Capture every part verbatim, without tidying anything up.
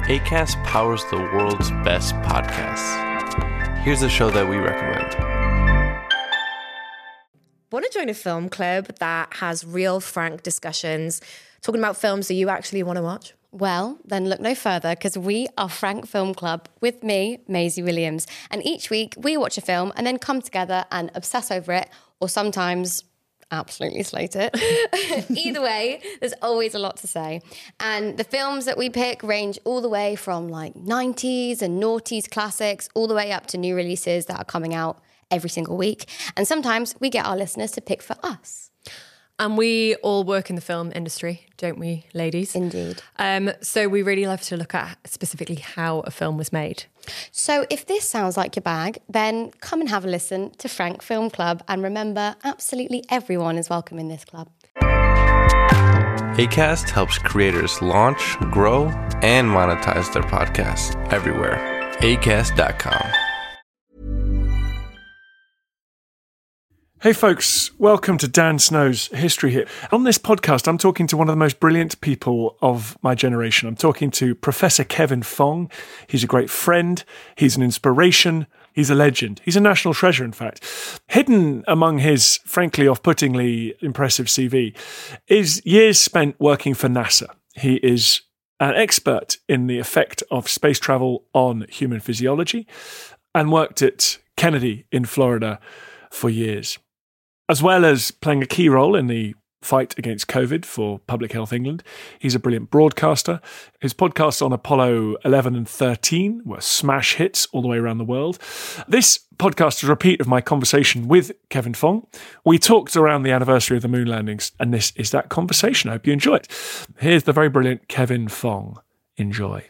Acast powers the world's best podcasts. Here's a show that we recommend. Want to join a film club that has real, frank discussions, talking about films that you actually want to watch? Well, then look no further, because we are Frank Film Club with me, Maisie Williams. And each week we watch a film and then come together and obsess over it, or sometimes absolutely slate it. Either way, there's always a lot to say. And the films that we pick range all the way from like nineties and noughties classics, all the way up to new releases that are coming out every single week. And sometimes we get our listeners to pick for us. And we all work in the film industry, don't we, ladies? Indeed. Um, so we really love to look at specifically how a film was made. So if this sounds like your bag, then come and have a listen to Frank Film Club. And remember, absolutely everyone is welcome in this club. Acast helps creators launch, grow, and monetize their podcasts everywhere. acast dot com. Hey folks, welcome to Dan Snow's History Hit. On this podcast, I'm talking to one of the most brilliant people of my generation. I'm talking to Professor Kevin Fong. He's a great friend. He's an inspiration. He's a legend. He's a national treasure, in fact. Hidden among his, frankly, off-puttingly impressive C V is years spent working for NASA. He is an expert in the effect of space travel on human physiology and worked at Kennedy in Florida for years, as well as playing a key role in the fight against COVID for Public Health England. He's a brilliant broadcaster. His podcasts on Apollo eleven and thirteen were smash hits all the way around the world. This podcast is a repeat of my conversation with Kevin Fong. We talked around the anniversary of the moon landings, and this is that conversation. I hope you enjoy it. Here's the very brilliant Kevin Fong. Enjoy.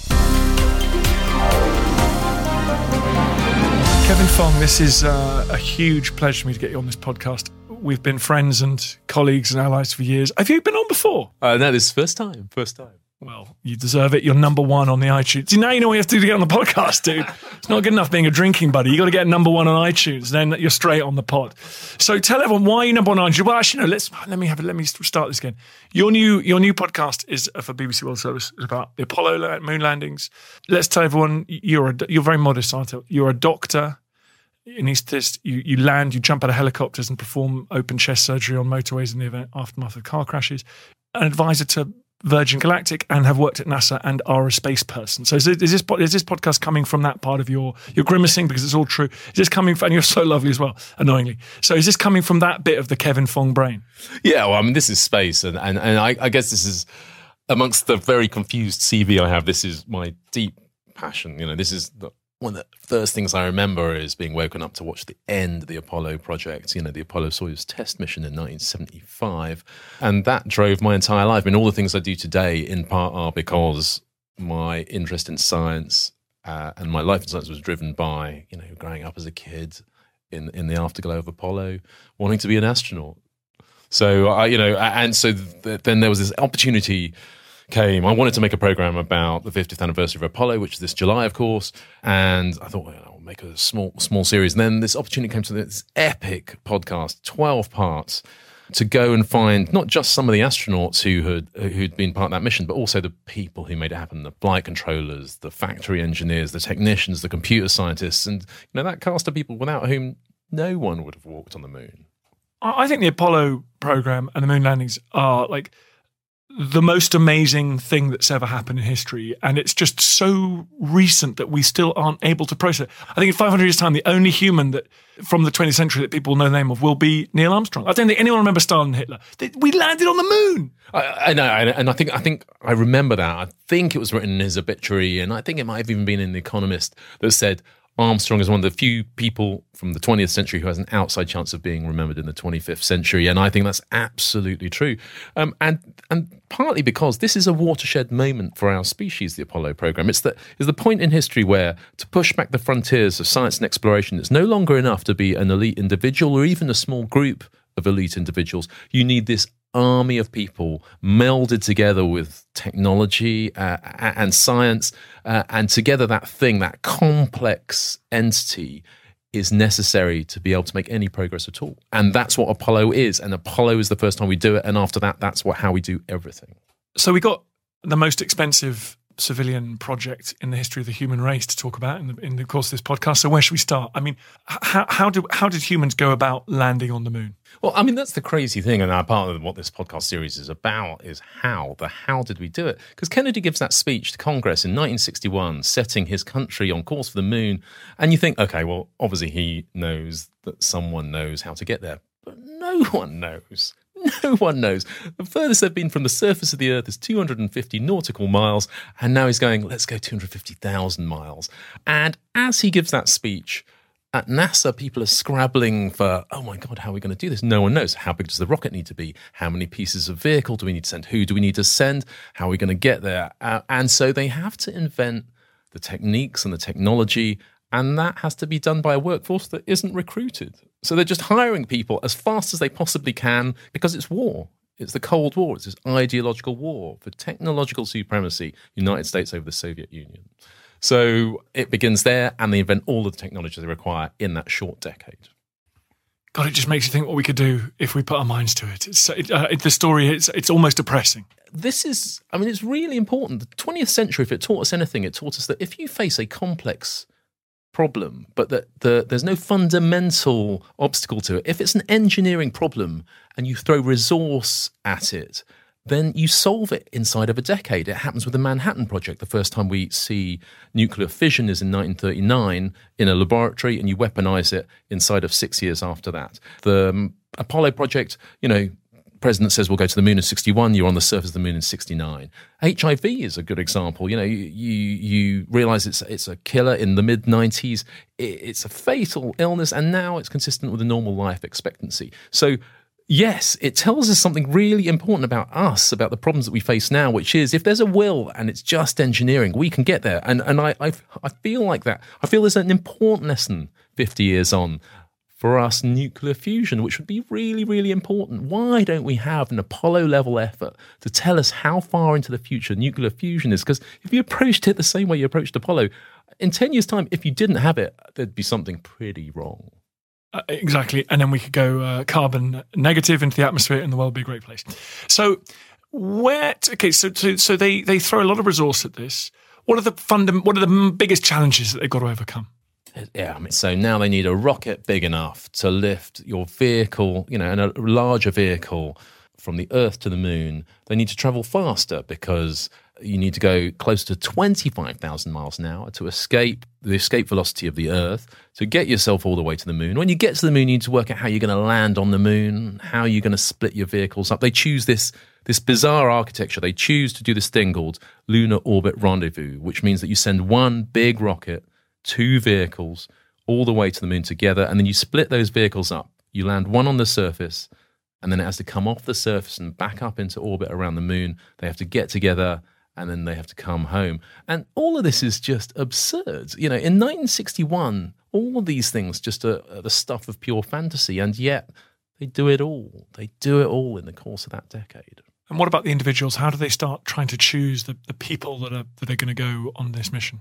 Kevin Fong, this is uh, a huge pleasure for me to get you on this podcast. We've been friends and colleagues and allies for years. Have you been on before? Uh, no, this is first time. First time. Well, you deserve it. You're number one on the iTunes. See, now you know what you have to do to get on the podcast, dude. It's not good enough being a drinking buddy. You got to get number one on iTunes, then you're straight on the pod. So tell everyone, why are you number one on iTunes? Well, actually, no. Let's let me have it. Let me start this again. Your new your new podcast is for B B C World Service. It's about the Apollo moon landings. Let's tell everyone you're a, you're very modest, aren't you? You're a doctor. Anaesthetist, you, you land, you jump out of helicopters and perform open chest surgery on motorways in the event aftermath of car crashes. An advisor to Virgin Galactic and have worked at NASA and are a space person. So is, it, is this is this podcast coming from that part of your, you're grimacing because it's all true. Is this coming from, and you're so lovely as well, annoyingly. So is this coming from that bit of the Kevin Fong brain? Yeah, well, I mean, this is space. And, and, and I, I guess this is, amongst the very confused C V I have, this is my deep passion. You know, this is the, one of the first things I remember is being woken up to watch the end of the Apollo project, you know, the Apollo-Soyuz test mission in nineteen seventy-five. And that drove my entire life. I mean, all the things I do today in part are because my interest in science uh, and my life in science was driven by, you know, growing up as a kid in, in the afterglow of Apollo, wanting to be an astronaut. So, I, you know, and so th- then there was this opportunity came. I wanted to make a program about the fiftieth anniversary of Apollo, which is this July, of course. And I thought, well, I'll make a small, small series. And then this opportunity came to this epic podcast, twelve parts, to go and find not just some of the astronauts who had who'd been part of that mission, but also the people who made it happen: the flight controllers, the factory engineers, the technicians, the computer scientists, and you know that cast of people without whom no one would have walked on the moon. I think the Apollo program and the moon landings are like the most amazing thing that's ever happened in history. And it's just so recent that we still aren't able to process it. I think in five hundred years' time, the only human that from the twentieth century that people know the name of will be Neil Armstrong. I don't think anyone remembers Stalin and Hitler. They, we landed on the moon. I, I know, and I think I think I remember that. I think it was written in his obituary, and I think it might have even been in The Economist that said Armstrong is one of the few people from the twentieth century who has an outside chance of being remembered in the twenty-fifth century, and I think that's absolutely true. Um, and and partly because this is a watershed moment for our species, the Apollo program. It's the is the point in history where to push back the frontiers of science and exploration, it's no longer enough to be an elite individual or even a small group of elite individuals. You need this army of people melded together with technology uh, and science, uh, and together that thing, that complex entity, is necessary to be able to make any progress at all. And that's what Apollo is. And Apollo is the first time we do it. And after that, that's what how we do everything. So we got the most expensive civilian project in the history of the human race to talk about in the, in the course of this podcast. So where should we start? I mean, how, how, do, how did humans go about landing on the moon? Well, I mean, that's the crazy thing, and our part of what this podcast series is about is how. The how did we do it? Because Kennedy gives that speech to Congress in nineteen sixty-one, setting his country on course for the moon, and you think, okay, well, obviously he knows that someone knows how to get there, but no one knows. No one knows. The furthest they've been from the surface of the Earth is two hundred fifty nautical miles, and now he's going, let's go two hundred fifty thousand miles. And as he gives that speech, at NASA, people are scrabbling for, oh my God, how are we going to do this? No one knows. How big does the rocket need to be? How many pieces of vehicle do we need to send? Who do we need to send? How are we going to get there? Uh, and so they have to invent the techniques and the technology, and that has to be done by a workforce that isn't recruited. So they're just hiring people as fast as they possibly can because it's war. It's the Cold War. It's this ideological war for technological supremacy, United States over the Soviet Union. So it begins there, and they invent all of the technology they require in that short decade. God, it just makes you think what we could do if we put our minds to it. It's it, uh, it, the story, it's, it's almost depressing. This is, I mean, it's really important. The twentieth century, if it taught us anything, it taught us that if you face a complex problem, but that the, there's no fundamental obstacle to it, if it's an engineering problem and you throw resource at it, then you solve it inside of a decade. It happens with the Manhattan Project. The first time we see nuclear fission is in nineteen thirty-nine in a laboratory, and you weaponize it inside of six years after that. The um, Apollo project, you know, president says we'll go to the moon in sixty-one, you're on the surface of the moon in sixty-nine. H I V is a good example. You know, you you, you realize it's it's a killer in the mid nineties. It, it's a fatal illness, and now it's consistent with a normal life expectancy. So yes, it tells us something really important about us, about the problems that we face now, which is if there's a will and it's just engineering, we can get there. And and I I, I feel like that. I feel there's an important lesson fifty years on for us, nuclear fusion, which would be really, really important. Why don't we have an Apollo-level effort to tell us how far into the future nuclear fusion is? Because if you approached it the same way you approached Apollo, in ten years' time, if you didn't have it, there'd be something pretty wrong. Uh, exactly. And then we could go uh, carbon negative into the atmosphere and the world would be a great place. So where, t- okay, so, so so they, they throw a lot of resource at this. What are the fundam- What are the biggest challenges that they've got to overcome? Yeah, I mean, so now they need a rocket big enough to lift your vehicle, you know, and a larger vehicle from the Earth to the moon. They need to travel faster because you need to go close to twenty-five thousand miles an hour to escape the escape velocity of the Earth, to get yourself all the way to the moon. When you get to the moon, you need to work out how you're going to land on the moon, how you're going to split your vehicles up. They choose this this bizarre architecture. They choose to do this thing called Lunar Orbit Rendezvous, which means that you send one big rocket, two vehicles, all the way to the moon together, and then you split those vehicles up. You land one on the surface, and then it has to come off the surface and back up into orbit around the moon. They have to get together, and then they have to come home. And all of this is just absurd. You know, in nineteen sixty-one, all of these things just are, are the stuff of pure fantasy, and yet they do it all. They do it all in the course of that decade. And what about the individuals? How do they start trying to choose the, the people that are that are going to go on this mission?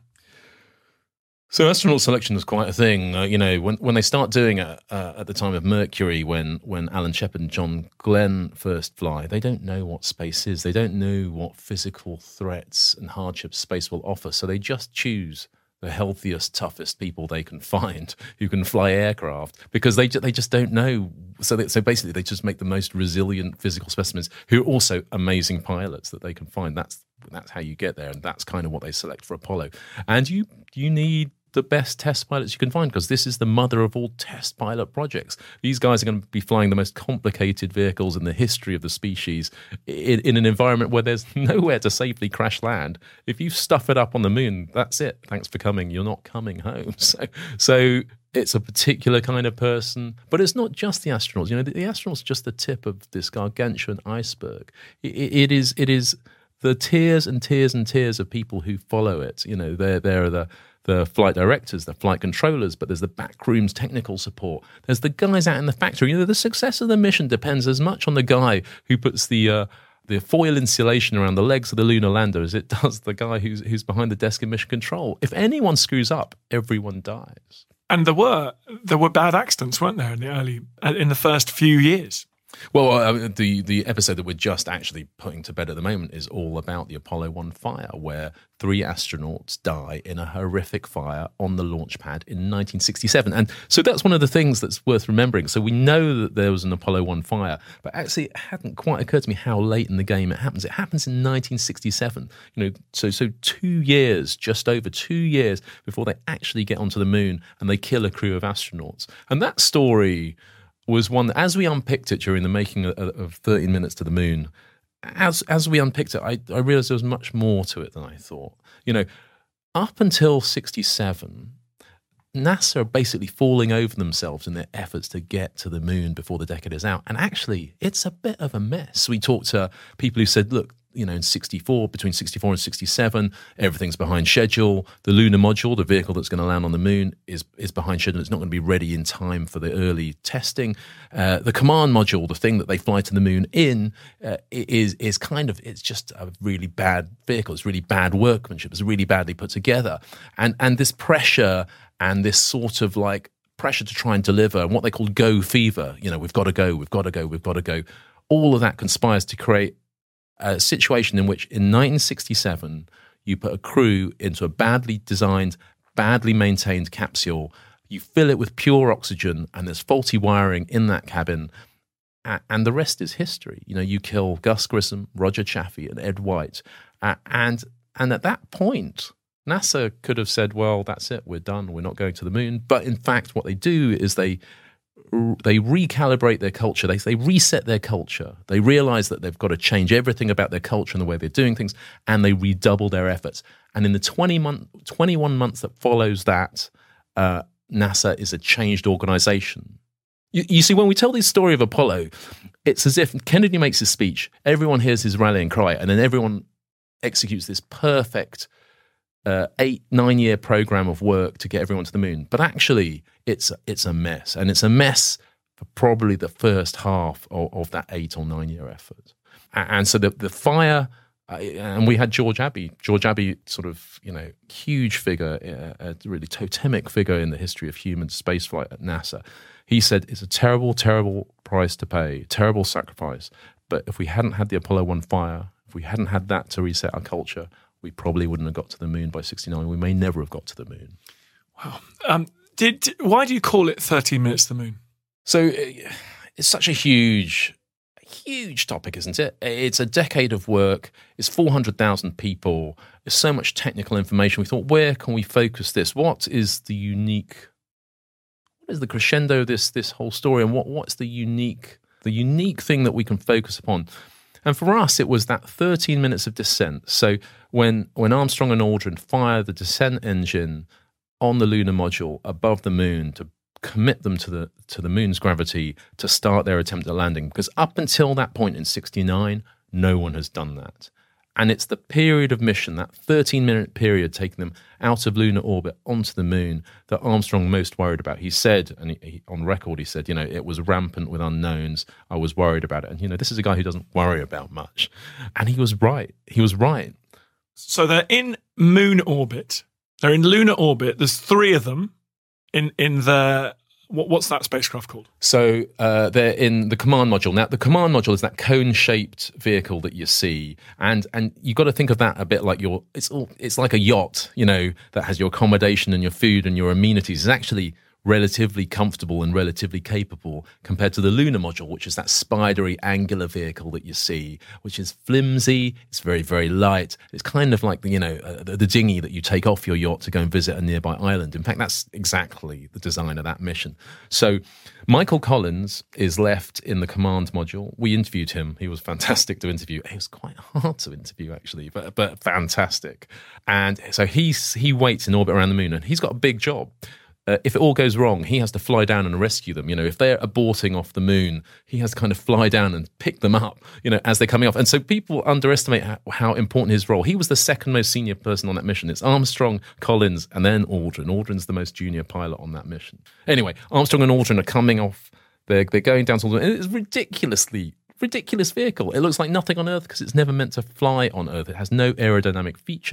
So astronaut selection is quite a thing. Uh, you know, when when they start doing it uh, at the time of Mercury, when when Alan Shepard and John Glenn first fly, they don't know what space is. They don't know what physical threats and hardships space will offer. So they just choose the healthiest, toughest people they can find who can fly aircraft because they they just don't know. So they, so basically, they just make the most resilient physical specimens who are also amazing pilots that they can find. That's that's how you get there, and that's kind of what they select for Apollo. And you you need the best test pilots you can find because this is the mother of all test pilot projects. These guys are going to be flying the most complicated vehicles in the history of the species in, in an environment where there's nowhere to safely crash land. If you stuff it up on the moon, that's it. Thanks for coming. You're not coming home. So, so it's a particular kind of person, but it's not just the astronauts. You know, the, the astronauts are just the tip of this gargantuan iceberg. It, it is, it is the tiers and tiers and tiers of people who follow it. You know, there, there are the the flight directors, the flight controllers, but there's the backrooms technical support. There's the guys out in the factory. You know, the success of the mission depends as much on the guy who puts the uh, the foil insulation around the legs of the lunar lander as it does the guy who's who's behind the desk in mission control. If anyone screws up, everyone dies. And there were there were bad accidents, weren't there, in the early in the first few years? Well, uh, the the episode that we're just actually putting to bed at the moment is all about the Apollo one fire, where three astronauts die in a horrific fire on the launch pad in nineteen sixty-seven. And so that's one of the things that's worth remembering. So we know that there was an Apollo one fire, but actually it hadn't quite occurred to me how late in the game it happens. It happens in nineteen sixty-seven. You know, so so two years, just over two years before they actually get onto the moon and they kill a crew of astronauts. And that story was one that, as we unpicked it during the making of, of thirteen minutes to the Moon, as as we unpicked it, I, I realised there was much more to it than I thought. You know, up until sixty-seven, NASA are basically falling over themselves in their efforts to get to the moon before the decade is out. And actually, it's a bit of a mess. We talked to people who said, look, you know, in sixty-four, between sixty-four and sixty-seven, everything's behind schedule. The lunar module, the vehicle that's going to land on the moon, is is behind schedule. It's not going to be ready in time for the early testing. Uh, the command module, the thing that they fly to the moon in, uh, is is kind of, it's just a really bad vehicle. It's really bad workmanship. It's really badly put together. And and this pressure and this sort of like pressure to try and deliver, and what they call go fever, you know, we've got to go, we've got to go, we've got to go. All of that conspires to create a situation in which in nineteen sixty-seven, you put a crew into a badly designed, badly maintained capsule, you fill it with pure oxygen, and there's faulty wiring in that cabin, and the rest is history. You know, you kill Gus Grissom, Roger Chaffee, and Ed White, and and at that point, NASA could have said, well, that's it, we're done, we're not going to the moon. But in fact, what they do is they they recalibrate their culture. They they reset their culture. They realize that they've got to change everything about their culture and the way they're doing things, and they redouble their efforts. And in the twenty month, twenty-one months that follows that, uh, NASA is a changed organization. You, you see, when we tell this story of Apollo, it's as if Kennedy makes his speech, everyone hears his rallying cry, and then everyone executes this perfect Uh, eight, nine-year program of work to get everyone to the moon. But actually, it's it's a mess. And it's a mess for probably the first half of, of that eight or nine-year effort. And, and so the, the fire, uh, and we had George Abbey. George Abbey, sort of, you know, huge figure, uh, a really totemic figure in the history of human spaceflight at NASA. He said, it's a terrible, terrible price to pay, terrible sacrifice. But if we hadn't had the Apollo one fire, if we hadn't had that to reset our culture, we probably wouldn't have got to the moon by sixty-nine. We may never have got to the moon. Wow. Um, did why do you call it thirteen minutes to the moon? So it's such a huge, huge topic, isn't it? It's a decade of work. It's four hundred thousand people. There's so much technical information. We thought, where can we focus this? What is the unique, what is the crescendo of this, this whole story? And what, what's the unique, the unique thing that we can focus upon? And for us, it was that thirteen minutes of descent. So when when Armstrong and Aldrin fire the descent engine on the lunar module above the moon to commit them to the to the moon's gravity to start their attempt at landing, because up until that point in sixty-nine, no one has done that. And it's the period of mission, that thirteen-minute period taking them out of lunar orbit onto the moon, that Armstrong most worried about. He said, and he, he, on record, he said, you know, it was rampant with unknowns. I was worried about it. And, you know, this is a guy who doesn't worry about much. And he was right. He was right. So they're in moon orbit. They're in lunar orbit. There's three of them in, in the... What, what's that spacecraft called? So uh, they're in the command module. Now, the command module is that cone-shaped vehicle that you see, and and you got to think of that a bit like your. It's all. It's like a yacht, you know, that has your accommodation and your food and your amenities. It's actually relatively comfortable and relatively capable compared to the lunar module, which is that spidery, angular vehicle that you see, which is flimsy. It's very, very light. It's kind of like the, you know, uh, the, the dinghy that you take off your yacht to go and visit a nearby island. In fact, that's exactly the design of that mission. So Michael Collins is left in the command module. We interviewed him. He was fantastic to interview. It was quite hard to interview, actually, but but fantastic. And so he's he waits in orbit around the moon, and he's got a big job. Uh, if it all goes wrong, he has to fly down and rescue them. You know, if they're aborting off the moon, he has to kind of fly down and pick them up, you know, as they're coming off. And so people underestimate how, how important his role. He was the second most senior person on that mission. It's Armstrong, Collins, and then Aldrin. Aldrin's the most junior pilot on that mission. Anyway, Armstrong and Aldrin are coming off. They're, they're going down to the moon. It's ridiculously, ridiculous vehicle. It looks like nothing on Earth because it's never meant to fly on Earth. It has no aerodynamic features.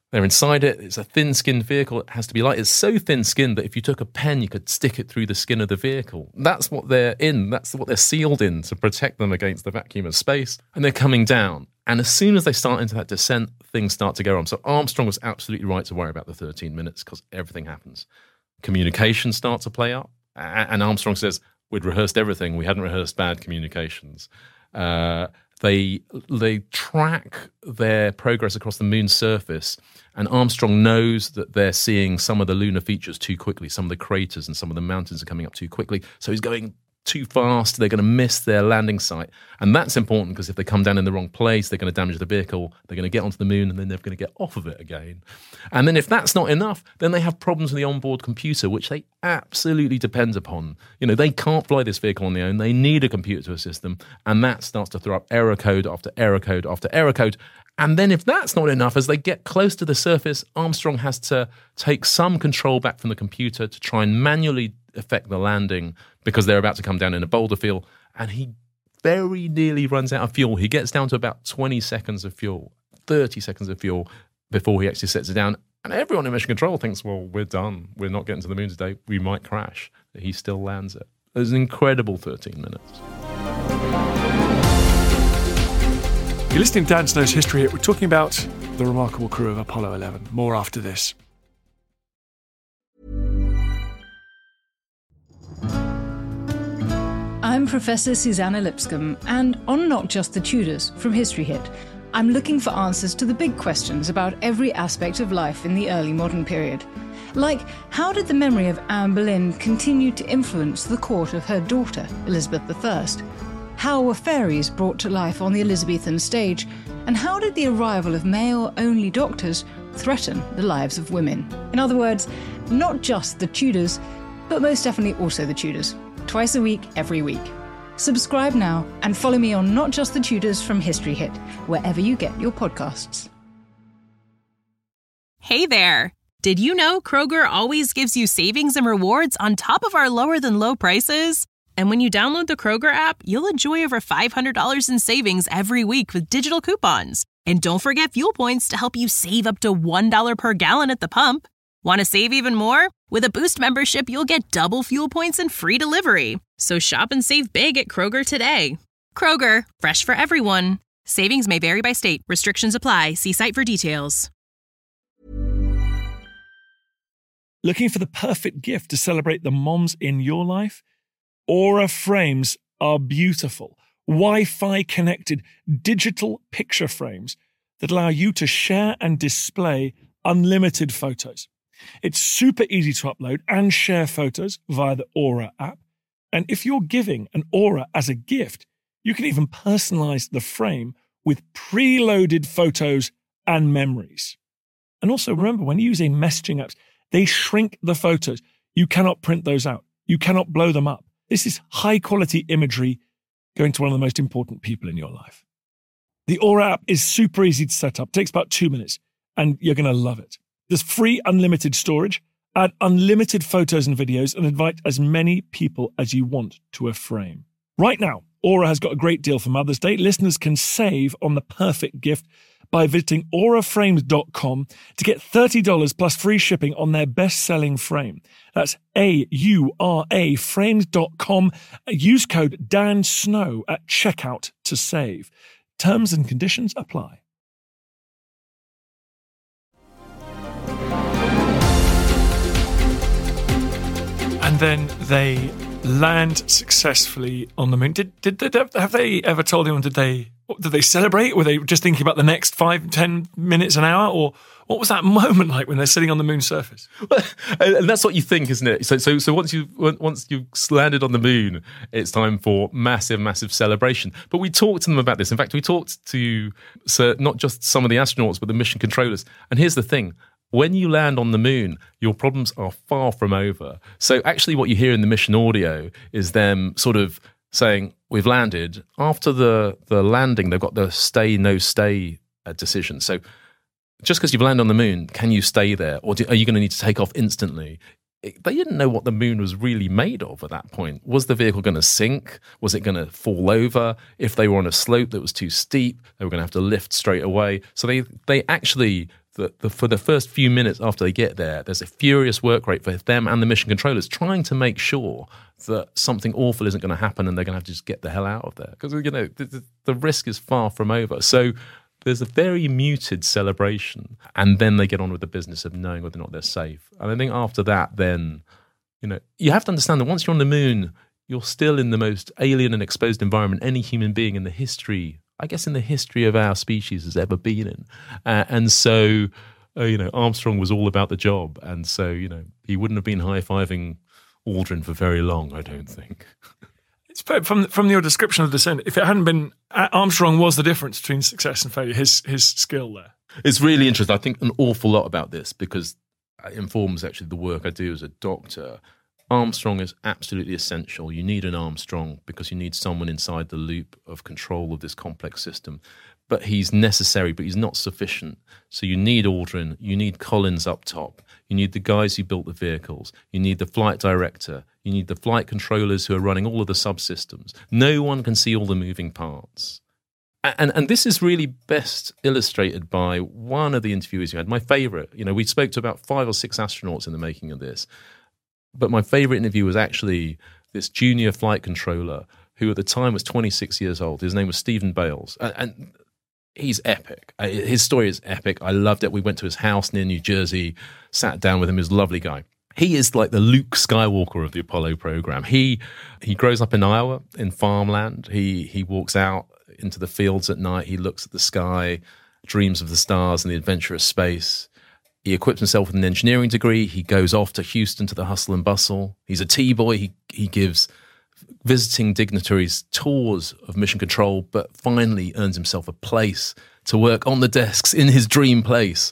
They're inside it. It's a thin-skinned vehicle. It has to be light. It's so thin-skinned that if you took a pen, you could stick it through the skin of the vehicle. That's what they're in. That's what they're sealed in to protect them against the vacuum of space. And they're coming down. And as soon as they start into that descent, things start to go wrong. So Armstrong was absolutely right to worry about the thirteen minutes because everything happens. Communications start to play up. And Armstrong says, we'd rehearsed everything. We hadn't rehearsed bad communications. Uh, they they track their progress across the moon's surface, and Armstrong knows that they're seeing some of the lunar features too quickly. Some of the craters and some of the mountains are coming up too quickly. So he's going too fast. They're going to miss their landing site. And that's important because if they come down in the wrong place, they're going to damage the vehicle. They're going to get onto the moon and then they're going to get off of it again. And then if that's not enough, then they have problems with the onboard computer, which they absolutely depend upon. You know, they can't fly this vehicle on their own. They need a computer to assist them. And that starts to throw up error code after error code after error code. And then if that's not enough, as they get close to the surface, Armstrong has to take some control back from the computer to try and manually affect the landing because they're about to come down in a boulder field. And he very nearly runs out of fuel. He gets down to about twenty seconds of fuel, thirty seconds of fuel before he actually sets it down. And everyone in Mission Control thinks, well, we're done. We're not getting to the moon today. We might crash. He still lands it. It was an incredible thirteen minutes. You're listening to Dan Snow's History Hit. We're talking about the remarkable crew of Apollo eleven. More after this. I'm Professor Susanna Lipscomb, and on Not Just the Tudors from History Hit, I'm looking for answers to the big questions about every aspect of life in the early modern period. Like, how did the memory of Anne Boleyn continue to influence the court of her daughter, Elizabeth the First? How were fairies brought to life on the Elizabethan stage? And how did the arrival of male-only doctors threaten the lives of women? In other words, not just the Tudors, but most definitely also the Tudors. Twice a week, every week. Subscribe now and follow me on Not Just the Tudors from History Hit, wherever you get your podcasts. Hey there! Did you know Kroger always gives you savings and rewards on top of our lower than low prices? And when you download the Kroger app, you'll enjoy over five hundred dollars in savings every week with digital coupons. And don't forget fuel points to help you save up to one dollar per gallon at the pump. Want to save even more? With a Boost membership, you'll get double fuel points and free delivery. So shop and save big at Kroger today. Kroger, fresh for everyone. Savings may vary by state. Restrictions apply. See site for details. Looking for the perfect gift to celebrate the moms in your life? Aura frames are beautiful, Wi-Fi connected digital picture frames that allow you to share and display unlimited photos. It's super easy to upload and share photos via the Aura app. And if you're giving an Aura as a gift, you can even personalize the frame with preloaded photos and memories. And also remember, when using messaging apps, they shrink the photos. You cannot print those out. You cannot blow them up. This is high quality imagery going to one of the most important people in your life. The Aura app is super easy to set up. It takes about two minutes and you're going to love it. There's free unlimited storage, add unlimited photos and videos, and invite as many people as you want to a frame. Right now, Aura has got a great deal for Mother's Day. Listeners can save on the perfect gift by visiting aura frames dot com to get thirty dollars plus free shipping on their best-selling frame. That's A U R A frames dot com. Use code Dan Snow at checkout to save. Terms and conditions apply. And then they land successfully on the moon. Did did, did have they ever told anyone? Did they did they celebrate? Were they just thinking about the next five, ten minutes, an hour, or what was that moment like when they're sitting on the moon's surface? And that's what you think, isn't it? So, so, so once you once you've landed on the moon, it's time for massive, massive celebration. But we talked to them about this. In fact, we talked to so not just some of the astronauts, but the mission controllers. And here's the thing. When you land on the moon, your problems are far from over. So actually what you hear in the mission audio is them sort of saying, we've landed. After the, the landing, they've got the stay, no stay uh, decision. So just because you've landed on the moon, can you stay there? Or do, are you going to need to take off instantly? It, they didn't know what the moon was really made of at that point. Was the vehicle going to sink? Was it going to fall over? If they were on a slope that was too steep, they were going to have to lift straight away. So they, they actually the, the, for the first few minutes after they get there, there's a furious work rate for them and the mission controllers trying to make sure that something awful isn't going to happen and they're going to have to just get the hell out of there. Because, you know, the, the, the risk is far from over. So there's a very muted celebration, and then they get on with the business of knowing whether or not they're safe. And I think after that, then, you know, you have to understand that once you're on the moon, you're still in the most alien and exposed environment any human being in the history, I guess in the history of our species, has ever been in. Uh, and so, uh, you know, Armstrong was all about the job. And so, you know, he wouldn't have been high-fiving Aldrin for very long, I don't think. It's from from your description of the descent, if it hadn't been, Armstrong was the difference between success and failure, his his skill there. It's really interesting. I think an awful lot about this because it informs actually the work I do as a doctor. Armstrong is absolutely essential. You need an Armstrong because you need someone inside the loop of control of this complex system. But he's necessary, but he's not sufficient. So you need Aldrin, you need Collins up top, you need the guys who built the vehicles, you need the flight director, you need the flight controllers who are running all of the subsystems. No one can see all the moving parts. And and this is really best illustrated by one of the interviews you had, my favorite. You know, we spoke to about five or six astronauts in the making of this. But my favorite interview was actually this junior flight controller who at the time was twenty-six years old. His name was Stephen Bales. And, and he's epic. His story is epic. I loved it. We went to his house near New Jersey, sat down with him. He was a lovely guy. He is like the Luke Skywalker of the Apollo program. He he grows up in Iowa, in farmland. He he walks out into the fields at night. He looks at the sky, dreams of the stars and the adventure of space. He equips himself with an engineering degree. He goes off to Houston to the hustle and bustle. He's a T-boy. He he gives visiting dignitaries tours of mission control, but finally earns himself a place to work on the desks in his dream place.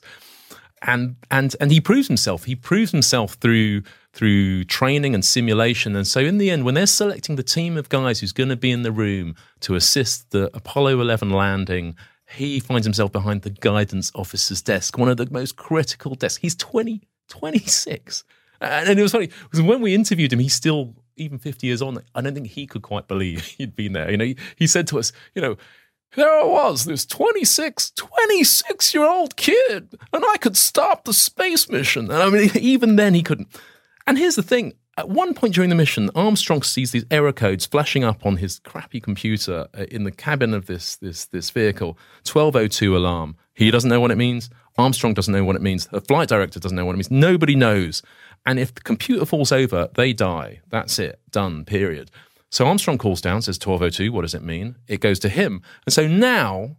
And and and he proves himself. He proves himself through through training and simulation. And so in the end, when they're selecting the team of guys who's going to be in the room to assist the Apollo eleven landing, he finds himself behind the guidance officer's desk, one of the most critical desks. He's twenty, twenty-six. And it was funny, because when we interviewed him, he's still, even fifty years on, I don't think he could quite believe he'd been there. You know, he, he said to us, you know, there I was, this twenty-six, twenty-six-year-old kid, and I could stop the space mission. And I mean, even then he couldn't. And here's the thing. At one point during the mission, Armstrong sees these error codes flashing up on his crappy computer in the cabin of this, this, this vehicle. twelve oh two alarm. He doesn't know what it means. Armstrong doesn't know what it means. The flight director doesn't know what it means. Nobody knows. And if the computer falls over, they die. That's it. Done. Period. So Armstrong calls down, says twelve oh two. What does it mean? It goes to him. And so now,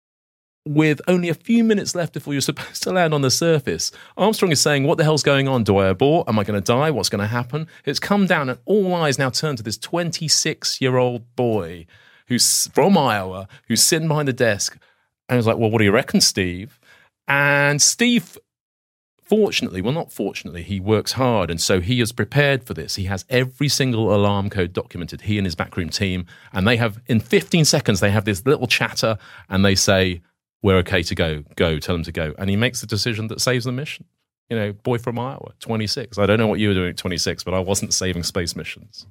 with only a few minutes left before you're supposed to land on the surface, Armstrong is saying, what the hell's going on? Do I abort? Am I going to die? What's going to happen? It's come down and all eyes now turn to this twenty-six-year-old boy who's from Iowa, who's sitting behind the desk. And he's like, well, what do you reckon, Steve? And Steve, fortunately, well, not fortunately, he works hard. And so he is prepared for this. He has every single alarm code documented, he and his backroom team. And they have, in fifteen seconds, they have this little chatter and they say, we're okay to go, go, tell him to go. And he makes the decision that saves the mission. You know, boy from Iowa, twenty-six. I don't know what you were doing at twenty-six, but I wasn't saving space missions.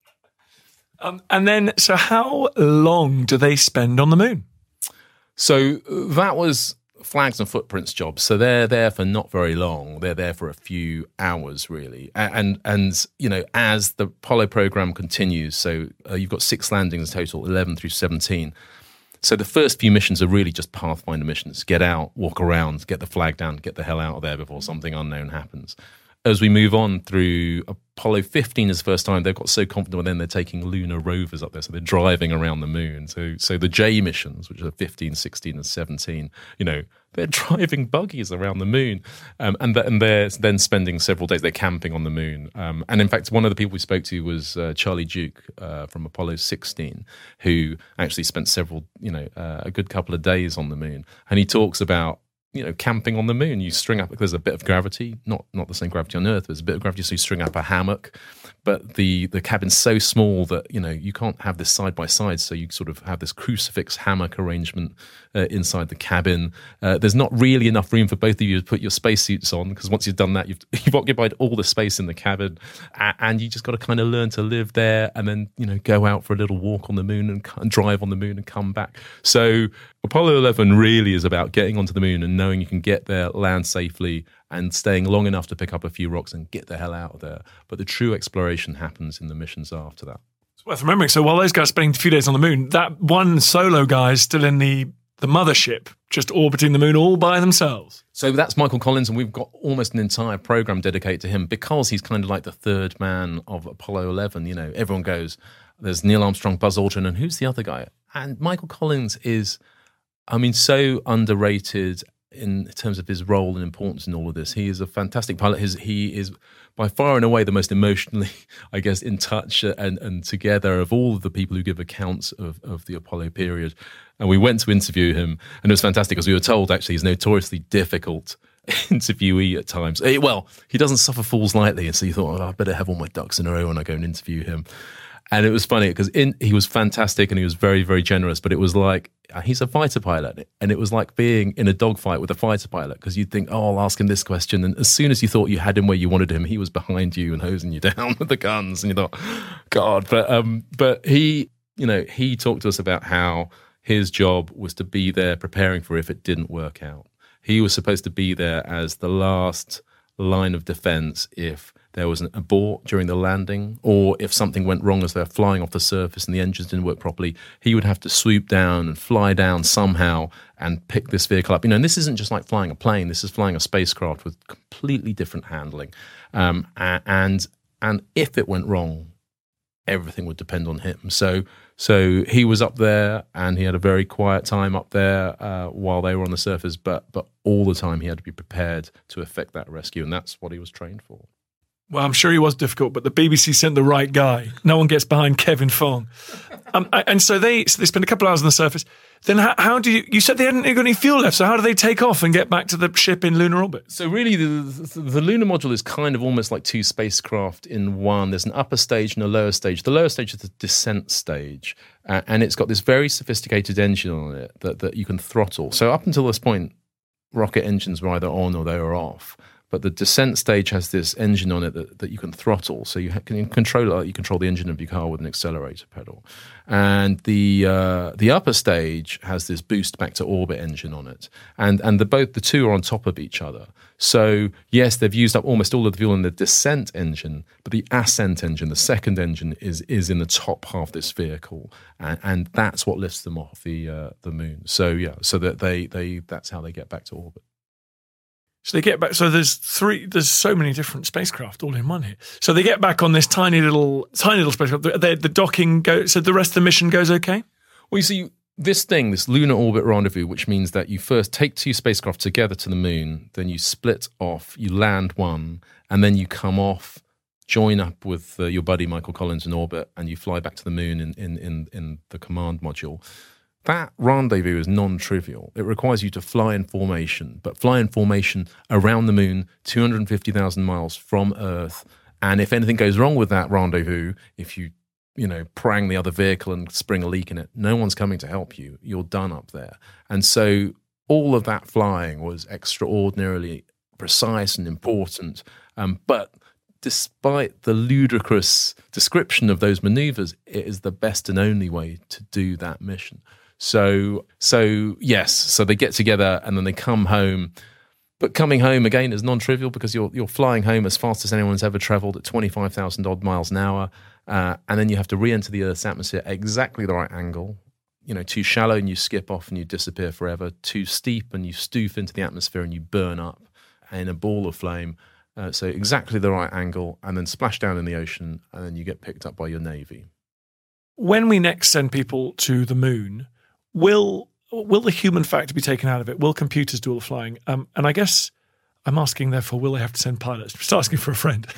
Um, and then, so how long do they spend on the moon? So that was Flags and Footprints job. So they're there for not very long. They're there for a few hours, really. And, and, and you know, as the Apollo program continues, so uh, you've got six landings total, eleven through seventeen. So the first few missions are really just Pathfinder missions. Get out, walk around, get the flag down, get the hell out of there before something unknown happens. As we move on through Apollo fifteen is the first time they've got so confident, then they're taking lunar rovers up there. So they're driving around the moon. So so the J missions, which are fifteen, sixteen, and seventeen, you know, they're driving buggies around the moon. Um, and, th- and they're then spending several days, they're camping on the moon. Um, and in fact, one of the people we spoke to was uh, Charlie Duke uh, from Apollo sixteen, who actually spent several, you know, uh, a good couple of days on the moon. And he talks about, you know, camping on the moon. You string up, there's a bit of gravity, not not the same gravity on Earth, there's a bit of gravity, so you string up a hammock, but the the cabin's so small that, you know, you can't have this side by side. So you sort of have this crucifix hammock arrangement uh, inside the cabin. Uh, there's not really enough room for both of you to put your spacesuits on, because once you've done that, you've, you've occupied all the space in the cabin, and you just got to kind of learn to live there, and then, you know, go out for a little walk on the moon and, and drive on the moon and come back. So Apollo eleven really is about getting onto the moon and knowing you can get there, land safely, and staying long enough to pick up a few rocks and get the hell out of there. But the true exploration happens in the missions after that. It's worth remembering. So while those guys are spending a few days on the moon, that one solo guy is still in the, the mothership, just orbiting the moon all by themselves. So that's Michael Collins, and we've got almost an entire program dedicated to him because he's kind of like the third man of Apollo eleven. You know, everyone goes, there's Neil Armstrong, Buzz Aldrin, and who's the other guy? And Michael Collins is, I mean, so underrated in terms of his role and importance in all of this. He is a fantastic pilot. His, he is by far and away the most emotionally, I guess, in touch and, and together of all of the people who give accounts of, of the Apollo period. And we went to interview him, and it was fantastic because we were told actually he's notoriously difficult interviewee at times. Well, he doesn't suffer fools lightly, and so you thought, oh, I better have all my ducks in a row when I go and interview him. And it was funny because he was fantastic and he was very, very generous, but it was like, he's a fighter pilot. And it was like being in a dogfight with a fighter pilot, because you'd think, oh, I'll ask him this question. And as soon as you thought you had him where you wanted him, he was behind you and hosing you down with the guns. And you thought, God. But, um, but he, you know, he talked to us about how his job was to be there preparing for if it didn't work out. He was supposed to be there as the last line of defense if there was an abort during the landing, or if something went wrong as they were flying off the surface and the engines didn't work properly, he would have to swoop down and fly down somehow and pick this vehicle up. You know, and this isn't just like flying a plane. This is flying a spacecraft with completely different handling. Um, and and if it went wrong, everything would depend on him. So so he was up there, and he had a very quiet time up there uh, while they were on the surface, but but all the time he had to be prepared to effect that rescue, and that's what he was trained for. Well, I'm sure he was difficult, but the B B C sent the right guy. No one gets behind Kevin Fong. Um, and so they so they spend a couple of hours on the surface. Then how, how do you, you said they hadn't got any fuel left, so how do they take off and get back to the ship in lunar orbit? So really, the, the, the lunar module is kind of almost like two spacecraft in one. There's an upper stage and a lower stage. The lower stage is the descent stage, uh, and it's got this very sophisticated engine on it that, that you can throttle. So up until this point, rocket engines were either on or they were off. But the descent stage has this engine on it that, that you can throttle. So you can control it like you control the engine of your car with an accelerator pedal. And the uh, the upper stage has this boost back to orbit engine on it. And and the both the two are on top of each other. So yes, they've used up almost all of the fuel in the descent engine, but the ascent engine, the second engine, is is in the top half of this vehicle, and, and that's what lifts them off the uh, the moon. So yeah, so that they they that's how they get back to orbit. So they get back. So there's three. There's so many different spacecraft all in one here. So they get back on this tiny little, tiny little spacecraft. The, the docking goes. So the rest of the mission goes okay. Well, you see, this thing, this lunar orbit rendezvous, which means that you first take two spacecraft together to the moon, then you split off, you land one, and then you come off, join up with uh, your buddy Michael Collins in orbit, and you fly back to the moon in in in, in the command module. That rendezvous is non-trivial. It requires you to fly in formation, but fly in formation around the moon, two hundred fifty thousand miles from Earth. And if anything goes wrong with that rendezvous, if you, you know, prang the other vehicle and spring a leak in it, no one's coming to help you. You're done up there. And so all of that flying was extraordinarily precise and important. Um, but despite the ludicrous description of those maneuvers, it is the best and only way to do that mission. So, so yes, so they get together and then they come home. But coming home again is non-trivial because you're you're flying home as fast as anyone's ever travelled at twenty-five thousand odd miles an hour, uh, and then you have to re-enter the Earth's atmosphere at exactly the right angle. You know, too shallow and you skip off and you disappear forever. Too steep and you stoof into the atmosphere and you burn up in a ball of flame. Uh, so exactly the right angle, and then splash down in the ocean, and then you get picked up by your Navy. When we next send people to the moon, Will will the human factor be taken out of it? Will computers do all the flying? Um, and I guess I'm asking, therefore, will they have to send pilots? Just asking for a friend.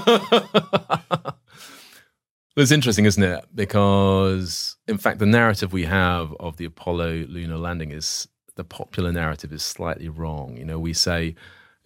Well, it's interesting, isn't it? Because, in fact, the narrative we have of the Apollo lunar landing is, the popular narrative is slightly wrong. You know, we say,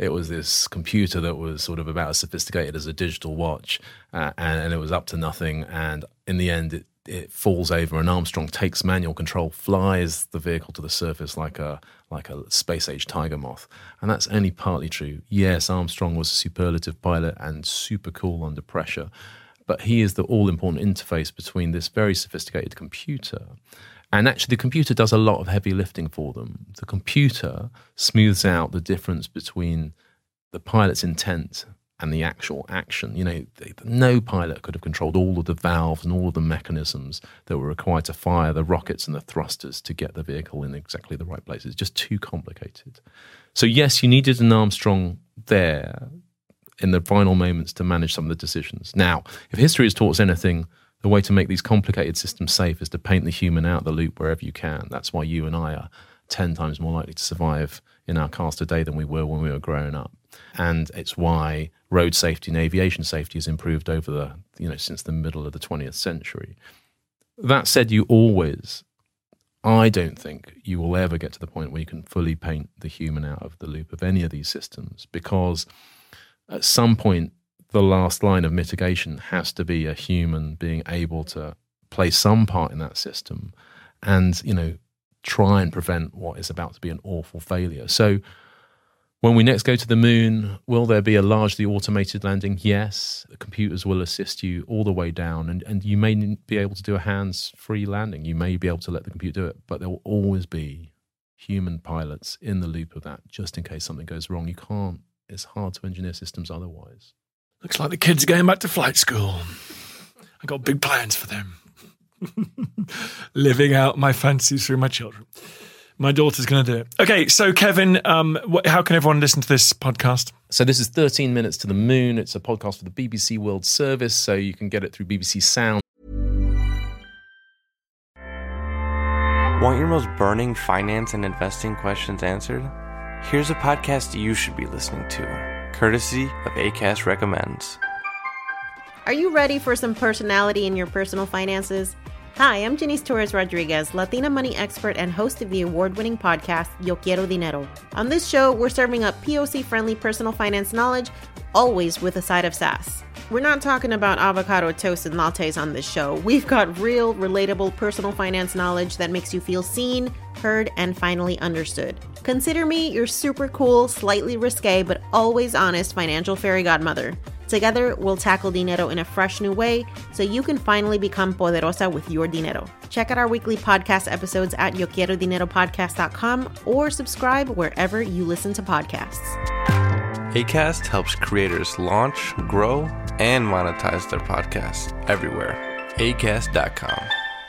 It was this computer that was sort of about as sophisticated as a digital watch, uh, and, and it was up to nothing. And in the end, it, it falls over, and Armstrong takes manual control, flies the vehicle to the surface like a like a space-age tiger moth. And that's only partly true. Yes, Armstrong was a superlative pilot and super cool under pressure, but he is the all-important interface between this very sophisticated computer. And actually, the computer does a lot of heavy lifting for them. The computer smooths out the difference between the pilot's intent and the actual action. You know, no pilot could have controlled all of the valves and all of the mechanisms that were required to fire the rockets and the thrusters to get the vehicle in exactly the right place. It's just too complicated. So yes, you needed an Armstrong there in the final moments to manage some of the decisions. Now, if history has taught us anything, the way to make these complicated systems safe is to paint the human out of the loop wherever you can. That's why you and I are ten times more likely to survive in our cars today than we were when we were growing up. And it's why road safety and aviation safety has improved over the, you know, since the middle of the twentieth century. That said, you always, I don't think you will ever get to the point where you can fully paint the human out of the loop of any of these systems, because at some point, the last line of mitigation has to be a human being able to play some part in that system and, you know, try and prevent what is about to be an awful failure. So when we next go to the moon, will there be a largely automated landing? Yes. The computers will assist you all the way down, and, and you may be able to do a hands-free landing. You may be able to let the computer do it, but there will always be human pilots in the loop of that, just in case something goes wrong. You can't, it's hard to engineer systems otherwise. Looks like the kids are going back to flight school. I've got big plans for them. Living out my fantasies through my children. My daughter's going to do it. Okay, so Kevin, um, wh- how can everyone listen to this podcast? So this is thirteen Minutes to the Moon. It's a podcast for the B B C World Service, so you can get it through B B C Sound. Want your most burning finance and investing questions answered? Here's a podcast you should be listening to, courtesy of Acast Recommends. Are you ready for some personality in your personal finances? Hi, I'm Janice Torres-Rodriguez, Latina money expert and host of the award-winning podcast, Yo Quiero Dinero. On this show, we're serving up P O C-friendly personal finance knowledge, always with a side of sass. We're not talking about avocado toast and lattes on this show. We've got real, relatable personal finance knowledge that makes you feel seen, heard, and finally understood. Consider me your super cool, slightly risque, but always honest financial fairy godmother. Together, we'll tackle dinero in a fresh new way so you can finally become poderosa with your dinero. Check out our weekly podcast episodes at yo quiero dinero podcast dot com or subscribe wherever you listen to podcasts. Acast helps creators launch, grow, and monetize their podcasts everywhere. acast dot com.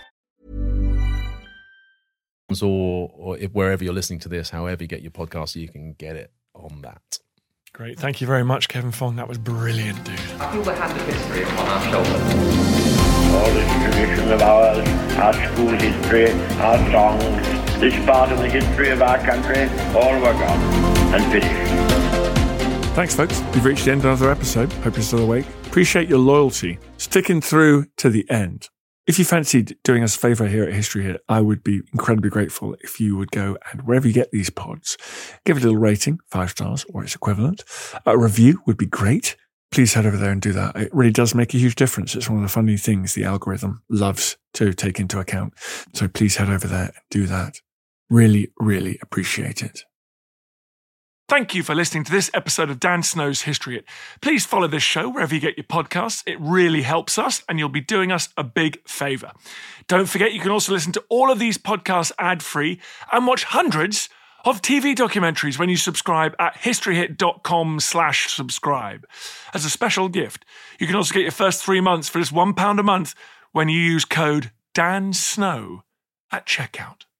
Or, or if, wherever you're listening to this, however you get your podcast, you can get it on that. Great. Thank you very much, Kevin Fong. That was brilliant, dude. I feel the hand of history upon our shoulders. All this tradition of ours, our school history, our songs, this part of the history of our country, all were gone and finished. Thanks, folks. You've reached the end of another episode. Hope you're still awake. Appreciate your loyalty, sticking through to the end. If you fancied doing us a favour here at History Hit, I would be incredibly grateful if you would go and wherever you get these pods, give it a little rating, five stars or its equivalent. A review would be great. Please head over there and do that. It really does make a huge difference. It's one of the funny things the algorithm loves to take into account. So please head over there and do that. Really, really appreciate it. Thank you for listening to this episode of Dan Snow's History Hit. Please follow this show wherever you get your podcasts. It really helps us, and you'll be doing us a big favour. Don't forget, you can also listen to all of these podcasts ad-free and watch hundreds of T V documentaries when you subscribe at historyhit.com slash subscribe. As a special gift, you can also get your first three months for just one pound a month when you use code DANSNOW at checkout.